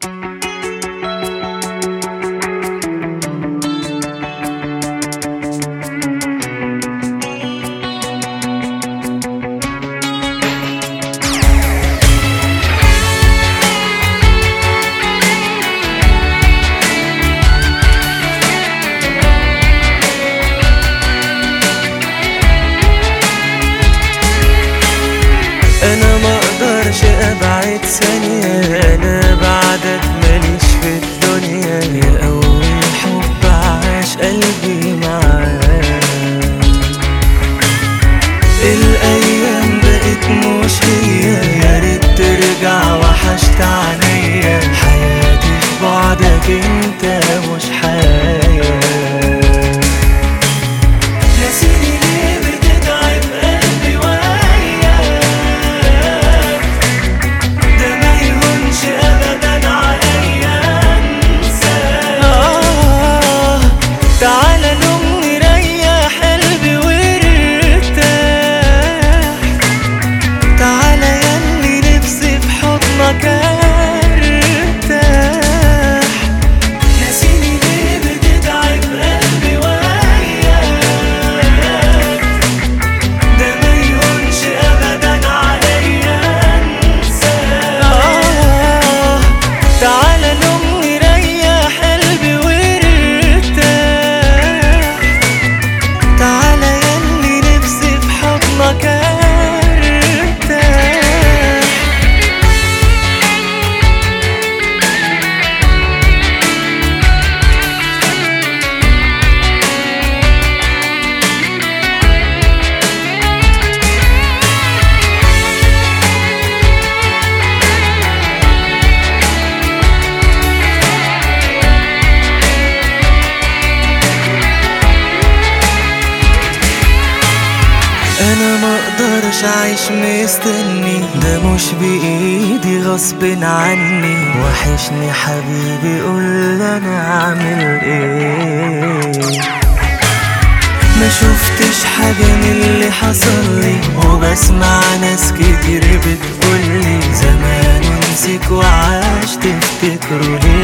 انا ما اقدرش ابعد ثانية، انا بعدك ماليش في الدنيا. يا اول حب عاش قلبي معاك، الايام بقت مش هي، يا ريت ترجع وحشت عليا. حياتي في بعدك انت مش حياة. انا ما اقدرش اعيش مستني، ده مش بايدي غصب عني. وحشني حبيبي قول انا اعمل ايه. ما شفتش حاجة من اللي حصل لي، وبسمع ناس كتير بتقولي زمان نسيك وعاش تفتكروا ليه.